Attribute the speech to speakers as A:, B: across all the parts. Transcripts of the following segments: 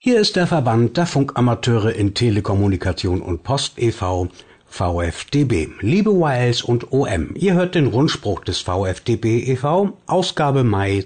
A: Hier ist der Verband der Funkamateure in Telekommunikation und Post e.V., VfDB. Liebe YLs und OM, ihr hört den Rundspruch des VfDB e.V., Ausgabe Mai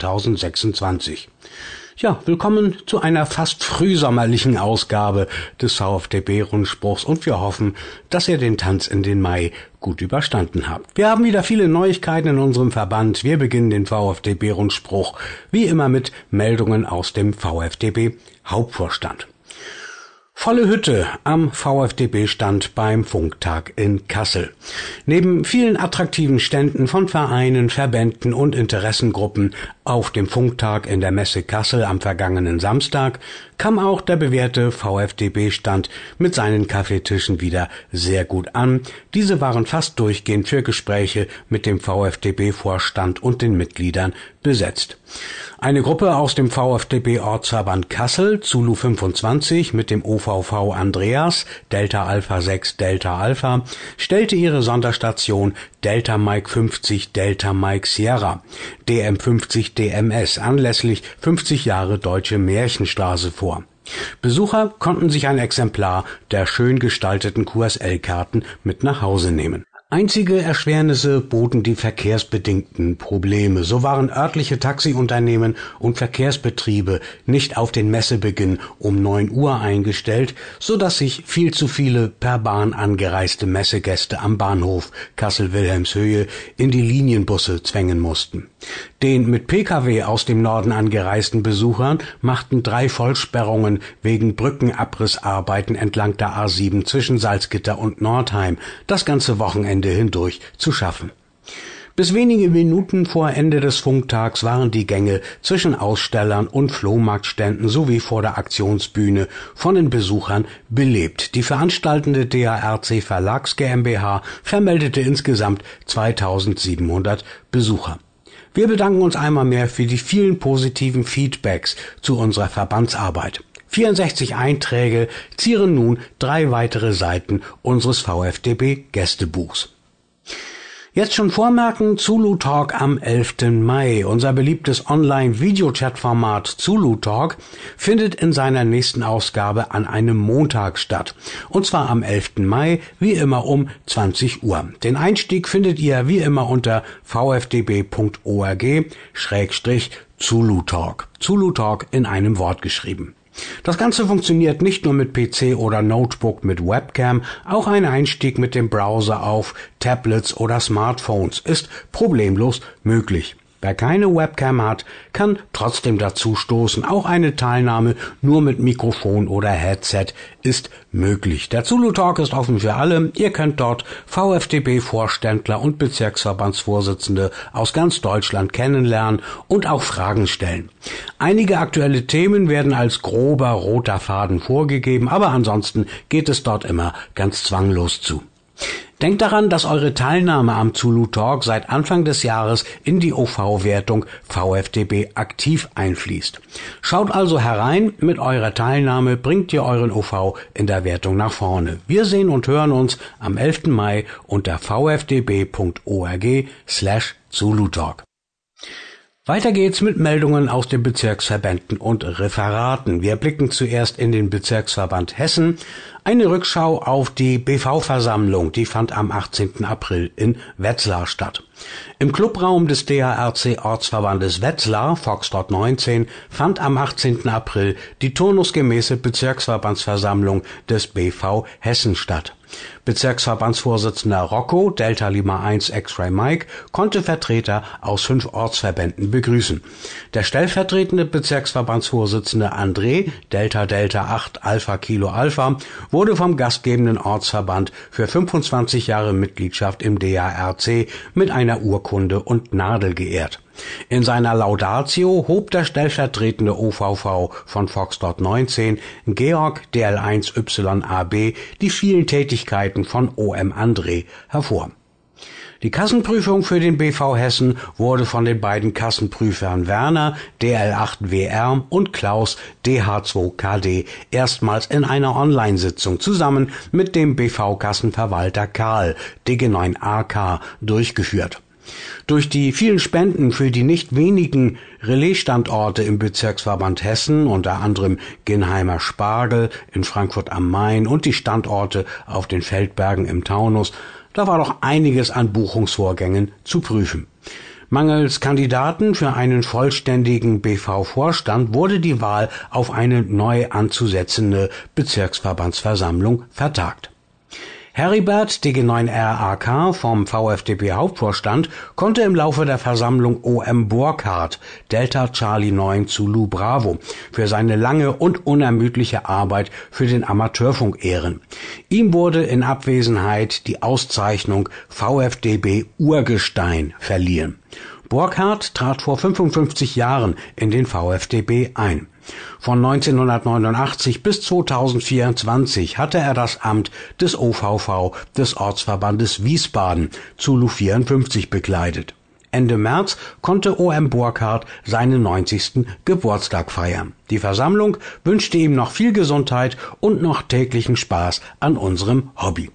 A: 2026. Ja, willkommen zu einer fast frühsommerlichen Ausgabe des VfDB-Rundspruchs und wir hoffen, dass ihr den Tanz in den Mai gut überstanden habt. Wir haben wieder viele Neuigkeiten in unserem Verband. Wir beginnen den VfDB-Rundspruch wie immer mit Meldungen aus dem VfDB-Hauptvorstand. Volle Hütte am VfDB-Stand beim Funktag in Kassel. Neben vielen attraktiven Ständen von Vereinen, Verbänden und Interessengruppen auf dem Funktag in der Messe Kassel am vergangenen Samstag kam auch der bewährte VfDB-Stand mit seinen Kaffeetischen wieder sehr gut an. Diese waren fast durchgehend für Gespräche mit dem VfDB-Vorstand und den Mitgliedern besetzt. Eine Gruppe aus dem VfDB-Ortsverband Kassel, Zulu 25 mit dem OVV Andreas, Delta Alpha 6 Delta Alpha, stellte ihre Sonderstation Delta Mike 50 Delta Mike Sierra, DM 50 DMS, anlässlich 50 Jahre Deutsche Märchenstraße vor. Besucher konnten sich ein Exemplar der schön gestalteten QSL-Karten mit nach Hause nehmen. Einzige Erschwernisse boten die verkehrsbedingten Probleme. So waren örtliche Taxiunternehmen und Verkehrsbetriebe nicht auf den Messebeginn um 9 Uhr eingestellt, so dass sich viel zu viele per Bahn angereiste Messegäste am Bahnhof Kassel-Wilhelmshöhe in die Linienbusse zwängen mussten. Den mit Pkw aus dem Norden angereisten Besuchern machten 3 Vollsperrungen wegen Brückenabrissarbeiten entlang der A7 zwischen Salzgitter und Nordheim das ganze Wochenende hindurch zu schaffen. Bis wenige Minuten vor Ende des Funktags waren die Gänge zwischen Ausstellern und Flohmarktständen sowie vor der Aktionsbühne von den Besuchern belebt. Die veranstaltende DARC Verlags GmbH vermeldete insgesamt 2700 Besucher. Wir bedanken uns einmal mehr für die vielen positiven Feedbacks zu unserer Verbandsarbeit. 64 Einträge zieren nun 3 weitere Seiten unseres VfDB-Gästebuchs. Jetzt schon vormerken, Zulu Talk am 11. Mai. Unser beliebtes Online-Videochat-Format Zulu Talk findet in seiner nächsten Ausgabe an einem Montag statt. Und zwar am 11. Mai, wie immer um 20 Uhr. Den Einstieg findet ihr wie immer unter vfdb.org/Zulu Talk. Zulu Talk in einem Wort geschrieben. Das Ganze funktioniert nicht nur mit PC oder Notebook mit Webcam, auch ein Einstieg mit dem Browser auf Tablets oder Smartphones ist problemlos möglich. Wer keine Webcam hat, kann trotzdem dazu stoßen. Auch eine Teilnahme nur mit Mikrofon oder Headset ist möglich. Der Zulu Talk ist offen für alle. Ihr könnt dort VfDB-Vorständler und Bezirksverbandsvorsitzende aus ganz Deutschland kennenlernen und auch Fragen stellen. Einige aktuelle Themen werden als grober roter Faden vorgegeben, aber ansonsten geht es dort immer ganz zwanglos zu. Denkt daran, dass eure Teilnahme am Zulu Talk seit Anfang des Jahres in die OV-Wertung VfDB aktiv einfließt. Schaut also herein, mit eurer Teilnahme bringt ihr euren OV in der Wertung nach vorne. Wir sehen und hören uns am 11. Mai unter vfdb.org/Zulu Talk. Weiter geht's mit Meldungen aus den Bezirksverbänden und Referaten. Wir blicken zuerst in den Bezirksverband Hessen. Eine Rückschau auf die BV-Versammlung, die fand am 18. April in Wetzlar statt. Im Clubraum des DARC-Ortsverbandes Wetzlar, Foxtrot 19, fand am 18. April die turnusgemäße Bezirksverbandsversammlung des BV Hessen statt. Bezirksverbandsvorsitzender Rocco, Delta Lima 1 X-Ray Mike, konnte Vertreter aus 5 Ortsverbänden begrüßen. Der stellvertretende Bezirksverbandsvorsitzende André, Delta Delta 8 Alpha Kilo Alpha, wurde vom gastgebenden Ortsverband für 25 Jahre Mitgliedschaft im DARC mit einer Urkunde und Nadel geehrt. In seiner Laudatio hob der stellvertretende OVV von Foxtrot 19, Georg DL1YAB, die vielen Tätigkeiten von OM André hervor. Die Kassenprüfung für den BV Hessen wurde von den beiden Kassenprüfern Werner DL8WR und Klaus DH2KD erstmals in einer Online-Sitzung zusammen mit dem BV-Kassenverwalter Karl DG9AK durchgeführt. Durch die vielen Spenden für die nicht wenigen Relaisstandorte im Bezirksverband Hessen, unter anderem Ginheimer Spargel in Frankfurt am Main und die Standorte auf den Feldbergen im Taunus, da war doch einiges an Buchungsvorgängen zu prüfen. Mangels Kandidaten für einen vollständigen BV-Vorstand wurde die Wahl auf eine neu anzusetzende Bezirksverbandsversammlung vertagt. Heribert DG9R-AK vom VfDB-Hauptvorstand konnte im Laufe der Versammlung OM Burkhardt, Delta Charlie 9 Zulu Bravo, für seine lange und unermüdliche Arbeit für den Amateurfunk ehren. Ihm wurde in Abwesenheit die Auszeichnung VfDB Urgestein verliehen. Burkhardt trat vor 55 Jahren in den VfDB ein. Von 1989 bis 2024 hatte er das Amt des OVV des Ortsverbandes Wiesbaden, Zulu 54, bekleidet. Ende März konnte OM Burkhardt seinen 90. Geburtstag feiern. Die Versammlung wünschte ihm noch viel Gesundheit und noch täglichen Spaß an unserem Hobby.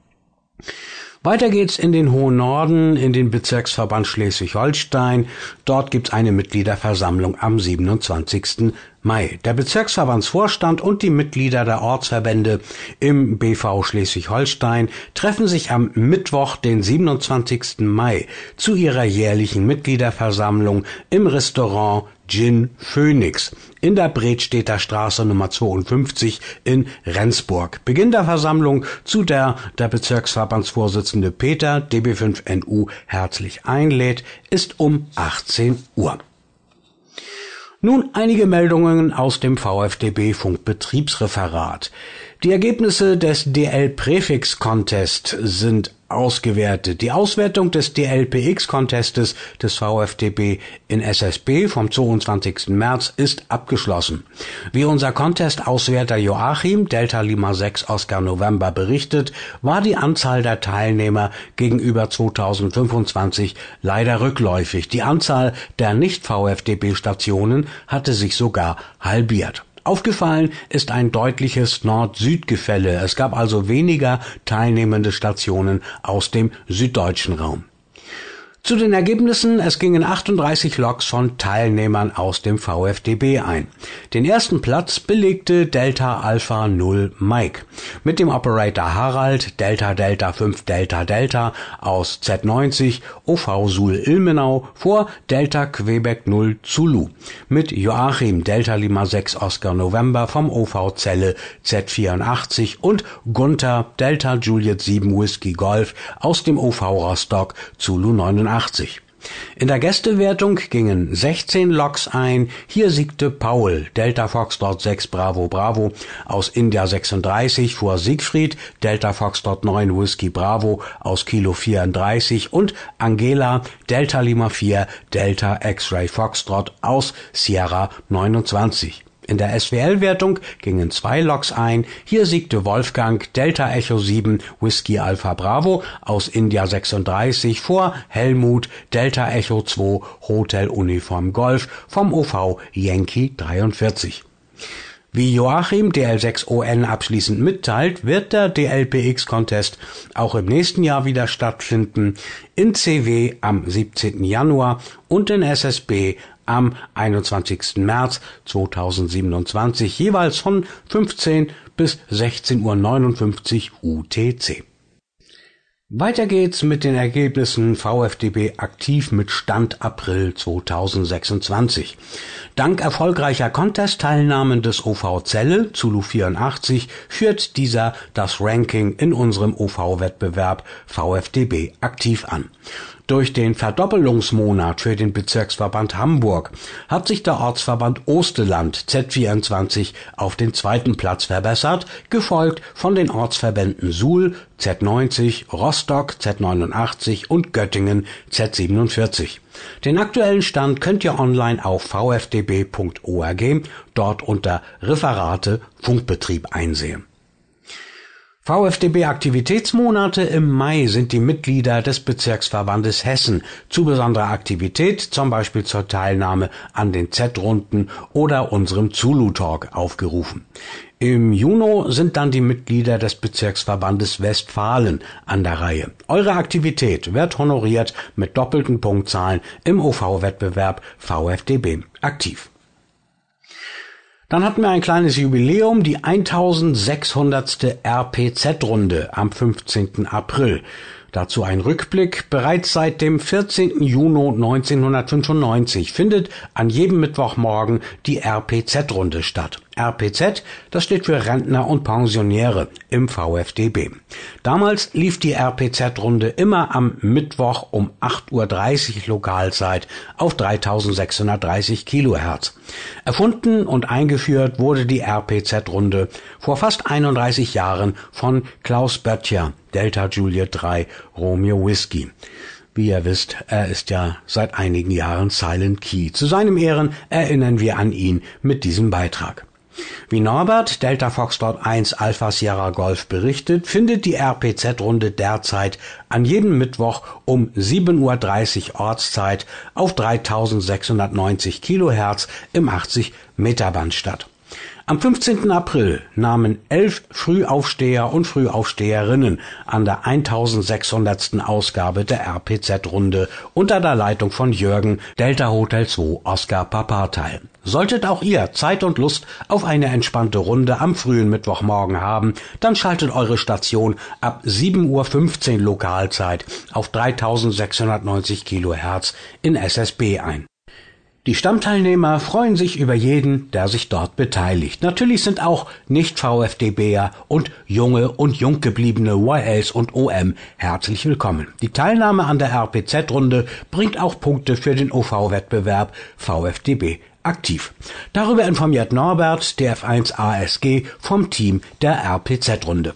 A: Weiter geht's in den hohen Norden, in den Bezirksverband Schleswig-Holstein. Dort gibt's eine Mitgliederversammlung am 27. Mai. Der Bezirksverbandsvorstand und die Mitglieder der Ortsverbände im BV Schleswig-Holstein treffen sich am Mittwoch, den 27. Mai, zu ihrer jährlichen Mitgliederversammlung im Restaurant Gin Phoenix in der Bredstedter Straße Nummer 52 in Rendsburg. Beginn der Versammlung, zu der der Bezirksverbandsvorsitzende Peter DB5NU herzlich einlädt, ist um 18 Uhr. Nun einige Meldungen aus dem VfDB Funkbetriebsreferat. Die Ergebnisse des DL-Präfix-Contest sind ausgewertet. Die Auswertung des DL-PX-Contestes des VfDB in SSB vom 22. März ist abgeschlossen. Wie unser Contest-Auswerter Joachim Delta Lima 6 Oscar November berichtet, war die Anzahl der Teilnehmer gegenüber 2025 leider rückläufig. Die Anzahl der Nicht-VfDB-Stationen hatte sich sogar halbiert. Aufgefallen ist ein deutliches Nord-Süd-Gefälle. Es gab also weniger teilnehmende Stationen aus dem süddeutschen Raum. Zu den Ergebnissen: Es gingen 38 Loks von Teilnehmern aus dem VfDB ein. Den ersten Platz belegte Delta Alpha 0 Mike mit dem Operator Harald Delta Delta 5 Delta Delta aus Z90 OV Suhl Ilmenau vor Delta Quebec 0 Zulu mit Joachim Delta Lima 6 Oscar November vom OV Celle Z84 und Gunther Delta Juliet 7 Whisky Golf aus dem OV Rostock Zulu 89. In der Gästewertung gingen 16 Loks ein. Hier siegte Paul Delta Foxtrot 6 Bravo Bravo aus India 36 vor Siegfried Delta Foxtrot 9 Whisky Bravo aus Kilo 34 und Angela Delta Lima 4 Delta X-Ray Foxtrot aus Sierra 29. In der SWL-Wertung gingen 2 Loks ein. Hier siegte Wolfgang Delta Echo 7 Whisky Alpha Bravo aus India 36 vor Helmut Delta Echo 2 Hotel Uniform Golf vom OV Yankee 43. Wie Joachim DL6ON abschließend mitteilt, wird der DLPX-Contest auch im nächsten Jahr wieder stattfinden, in CW am 17. Januar und in SSB am 21. März 2027, jeweils von 15 bis 16:59 Uhr UTC. Weiter geht's mit den Ergebnissen VfDB aktiv mit Stand April 2026. Dank erfolgreicher Contest-Teilnahmen des OV Celle, Zulu 84, führt dieser das Ranking in unserem OV-Wettbewerb VfDB aktiv an. Durch den Verdoppelungsmonat für den Bezirksverband Hamburg hat sich der Ortsverband Osteland Z24 auf den 2. Platz verbessert, gefolgt von den Ortsverbänden Suhl Z90, Rostock Z89 und Göttingen Z47. Den aktuellen Stand könnt ihr online auf vfdb.org, dort unter Referate Funkbetrieb einsehen. VfDB-Aktivitätsmonate im Mai sind die Mitglieder des Bezirksverbandes Hessen zu besonderer Aktivität, zum Beispiel zur Teilnahme an den Z-Runden oder unserem Zulu-Talk aufgerufen. Im Juni sind dann die Mitglieder des Bezirksverbandes Westfalen an der Reihe. Eure Aktivität wird honoriert mit doppelten Punktzahlen im OV-Wettbewerb VfDB aktiv. Dann hatten wir ein kleines Jubiläum, die 1600. RPZ-Runde am 15. April. Dazu ein Rückblick. Bereits seit dem 14. Juni 1995 findet an jedem Mittwochmorgen die RPZ-Runde statt. RPZ, das steht für Rentner und Pensionäre im VfDB. Damals lief die RPZ-Runde immer am Mittwoch um 8:30 Uhr Lokalzeit auf 3630 Kilohertz. Erfunden und eingeführt wurde die RPZ-Runde vor fast 31 Jahren von Klaus Böttcher, Delta Juliet 3 Romeo Whisky. Wie ihr wisst, er ist ja seit einigen Jahren Silent Key. Zu seinem Ehren erinnern wir an ihn mit diesem Beitrag. Wie Norbert, Delta Foxtrot 1 Alpha Sierra Golf berichtet, findet die RPZ-Runde derzeit an jedem Mittwoch um 7:30 Uhr Ortszeit auf 3690 Kilohertz im 80-Meter-Band statt. Am 15. April nahmen 11 Frühaufsteher und Frühaufsteherinnen an der 1600. Ausgabe der RPZ-Runde unter der Leitung von Jürgen, Delta Hotel 2 Oscar Papa teil. Solltet auch ihr Zeit und Lust auf eine entspannte Runde am frühen Mittwochmorgen haben, dann schaltet eure Station ab 7:15 Uhr Lokalzeit auf 3690 Kilohertz in SSB ein. Die Stammteilnehmer freuen sich über jeden, der sich dort beteiligt. Natürlich sind auch Nicht-VfDBer und junge und jung gebliebene YLs und OM herzlich willkommen. Die Teilnahme an der RPZ-Runde bringt auch Punkte für den OV-Wettbewerb VfDB aktiv. Darüber informiert Norbert, DF1 ASG, vom Team der RPZ-Runde.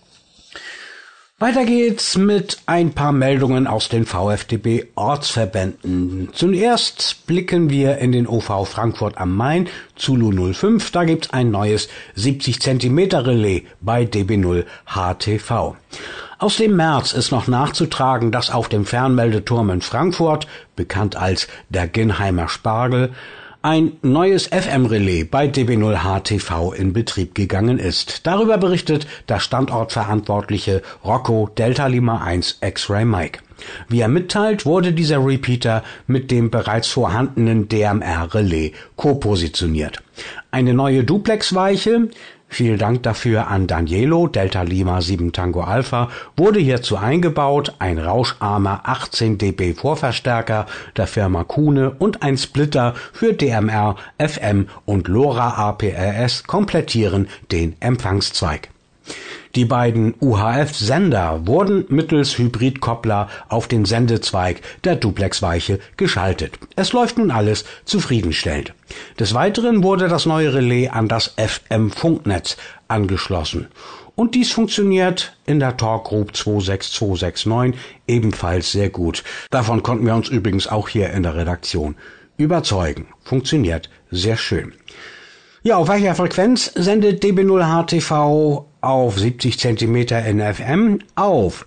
A: Weiter geht's mit ein paar Meldungen aus den VfDB-Ortsverbänden. Zuerst blicken wir in den OV Frankfurt am Main, Zulu 05. Da gibt's ein neues 70 cm Relais bei DB0 HTV. Aus dem März ist noch nachzutragen, dass auf dem Fernmeldeturm in Frankfurt, bekannt als der Ginnheimer Spargel, ein neues FM-Relais bei DB0 HTV in Betrieb gegangen ist. Darüber berichtet der Standortverantwortliche Rocco Delta Lima 1 X-Ray Mike. Wie er mitteilt, wurde dieser Repeater mit dem bereits vorhandenen DMR-Relais co-positioniert. Eine neue Duplex-Weiche, vielen Dank dafür an Danielo, Delta Lima 7 Tango Alpha, wurde hierzu eingebaut, ein rauscharmer 18 dB Vorverstärker der Firma Kuhne und ein Splitter für DMR, FM und LoRa APRS komplettieren den Empfangszweig. Die beiden UHF-Sender wurden mittels Hybridkoppler auf den Sendezweig der Duplexweiche geschaltet. Es läuft nun alles zufriedenstellend. Des Weiteren wurde das neue Relais an das FM-Funknetz angeschlossen. Und dies funktioniert in der Talk Group 26269 ebenfalls sehr gut. Davon konnten wir uns übrigens auch hier in der Redaktion überzeugen. Funktioniert sehr schön. Ja, auf welcher Frequenz sendet DB0 HTV? Auf 70 cm in FM auf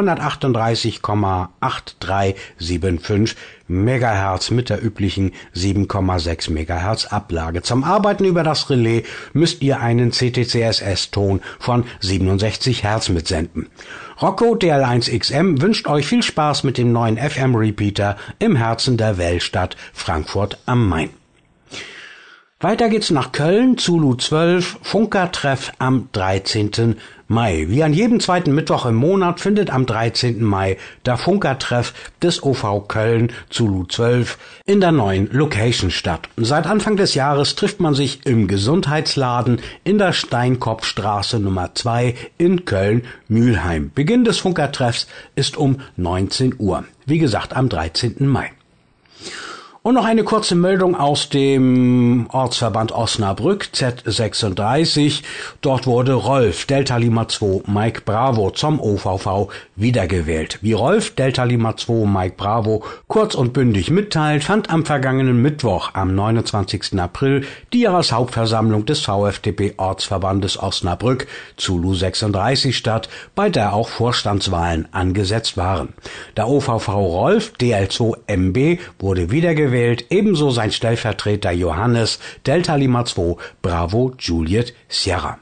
A: 438,8375 MHz mit der üblichen 7,6 MHz Ablage. Zum Arbeiten über das Relais müsst ihr einen CTCSS-Ton von 67 Hertz mitsenden. Rocco DL1XM wünscht euch viel Spaß mit dem neuen FM-Repeater im Herzen der Weltstadt Frankfurt am Main. Weiter geht's nach Köln, Zulu 12, Funkertreff am 13. Mai. Wie an jedem zweiten Mittwoch im Monat findet am 13. Mai der Funkertreff des OV Köln, Zulu 12, in der neuen Location statt. Seit Anfang des Jahres trifft man sich im Gesundheitsladen in der Steinkopfstraße Nummer 2 in Köln-Mülheim. Beginn des Funkertreffs ist um 19 Uhr. Wie gesagt, am 13. Mai. Und noch eine kurze Meldung aus dem Ortsverband Osnabrück, Z36. Dort wurde Rolf, Delta Lima 2, Mike Bravo zum OVV wiedergewählt. Wie Rolf, Delta Lima 2, Mike Bravo kurz und bündig mitteilt, fand am vergangenen Mittwoch, am 29. April, die Jahreshauptversammlung des VfDB Ortsverbandes Osnabrück, Zulu 36 statt, bei der auch Vorstandswahlen angesetzt waren. Der OVV Rolf, DL2 MB, wurde wiedergewählt, ebenso sein Stellvertreter Johannes, Delta Lima 2, Bravo Juliet Sierra.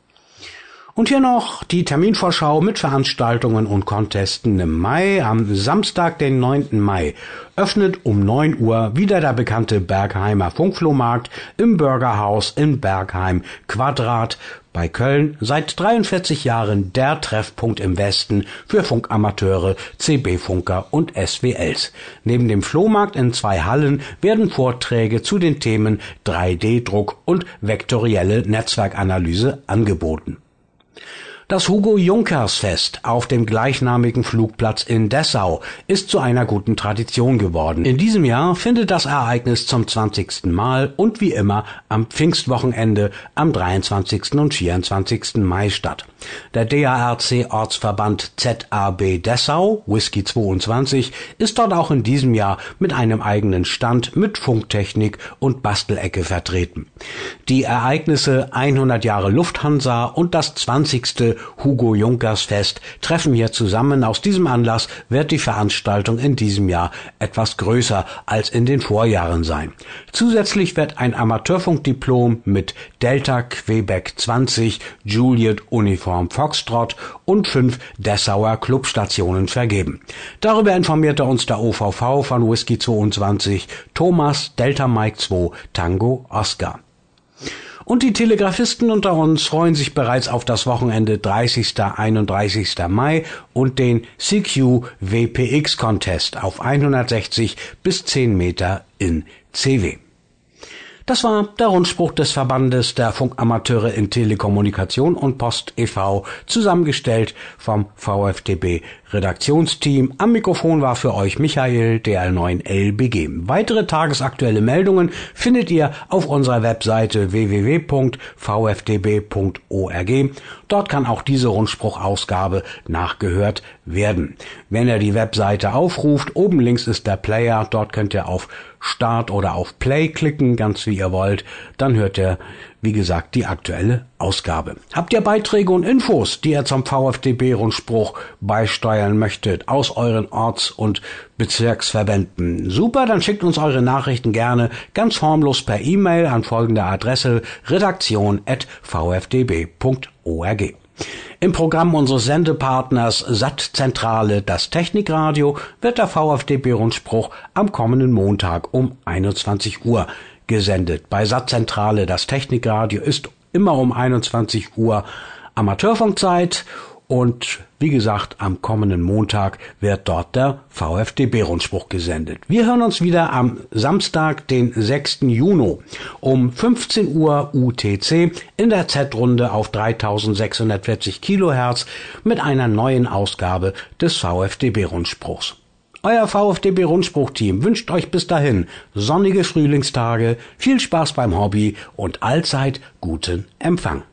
A: Und hier noch die Terminvorschau mit Veranstaltungen und Contesten im Mai. Am Samstag, den 9. Mai, öffnet um 9 Uhr wieder der bekannte Bergheimer Funkflohmarkt im Bürgerhaus in Bergheim Quadrat bei Köln, seit 43 Jahren der Treffpunkt im Westen für Funkamateure, CB-Funker und SWLs. Neben dem Flohmarkt in 2 Hallen werden Vorträge zu den Themen 3D-Druck und vektorielle Netzwerkanalyse angeboten. Das Hugo-Junkers-Fest auf dem gleichnamigen Flugplatz in Dessau ist zu einer guten Tradition geworden. In diesem Jahr findet das Ereignis zum 20. Mal und wie immer am Pfingstwochenende am 23. und 24. Mai statt. Der DARC-Ortsverband ZAB Dessau, Whisky 22, ist dort auch in diesem Jahr mit einem eigenen Stand mit Funktechnik und Bastelecke vertreten. Die Ereignisse 100 Jahre Lufthansa und das 20. Hugo-Junkers-Fest treffen hier zusammen. Aus diesem Anlass wird die Veranstaltung in diesem Jahr etwas größer als in den Vorjahren sein. Zusätzlich wird ein Amateurfunkdiplom mit Delta Quebec 20, Juliet Uniform Foxtrot und 5 Dessauer Clubstationen vergeben. Darüber informierte uns der OVV von Whisky 22, Thomas Delta Mike 2 Tango Oscar. Und die Telegrafisten unter uns freuen sich bereits auf das Wochenende 30. 31. Mai und den CQ WPX Contest auf 160 bis 10 Meter in CW. Das war der Rundspruch des Verbandes der Funkamateure in Telekommunikation und Post e.V., zusammengestellt vom VfDB Redaktionsteam. Am Mikrofon war für euch Michael, DL9LBG. Weitere tagesaktuelle Meldungen findet ihr auf unserer Webseite www.vfdb.org. Dort kann auch diese Rundspruchausgabe nachgehört werden. Wenn ihr die Webseite aufruft, oben links ist der Player, dort könnt ihr auf Start oder auf Play klicken, ganz wie ihr wollt, dann hört ihr, wie gesagt, die aktuelle Ausgabe. Habt ihr Beiträge und Infos, die ihr zum VfDB-Rundspruch beisteuern möchtet, aus euren Orts- und Bezirksverbänden? Super, dann schickt uns eure Nachrichten gerne ganz formlos per E-Mail an folgende Adresse: redaktion@vfdb.org. Im Programm unseres Sendepartners Sattzentrale, das Technikradio, wird der VfDB-Rundspruch am kommenden Montag um 21 Uhr gesendet. Bei Sattzentrale, das Technikradio, ist immer um 21 Uhr Amateurfunkzeit und wie gesagt, am kommenden Montag wird dort der VfDB-Rundspruch gesendet. Wir hören uns wieder am Samstag, den 6. Juni um 15 Uhr UTC in der Z-Runde auf 3640 Kilohertz mit einer neuen Ausgabe des VfDB-Rundspruchs. Euer VfDB-Rundspruch-Team wünscht euch bis dahin sonnige Frühlingstage, viel Spaß beim Hobby und allzeit guten Empfang.